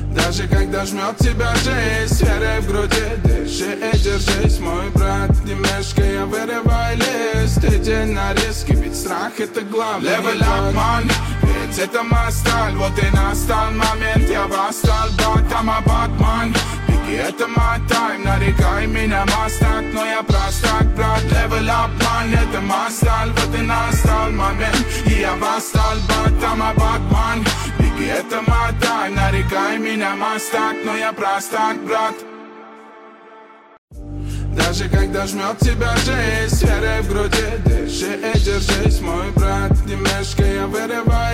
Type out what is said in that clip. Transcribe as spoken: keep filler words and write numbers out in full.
Даже когда жмет тебя жизнь, с верой в груди дыши и держись, мой брат. Не мешкай, я вырывай лист, и день на риске, ведь страх это главный. Level up, man, ведь это моя сталь. Вот и настал момент, я восстал, батам, а батман. Беги, это мой тайм, нарекай меня мастак, но я простак, брат. Level up, man, это моя сталь. Вот и настал момент, и я восстал, батам, а батман. Беги, это мой тайм, нарекай меня мастак, но я простак, брат. Даже когда жмет тебя жизнь, с верой в груди дыши и держись, мой брат. Не мешкай, я вырываю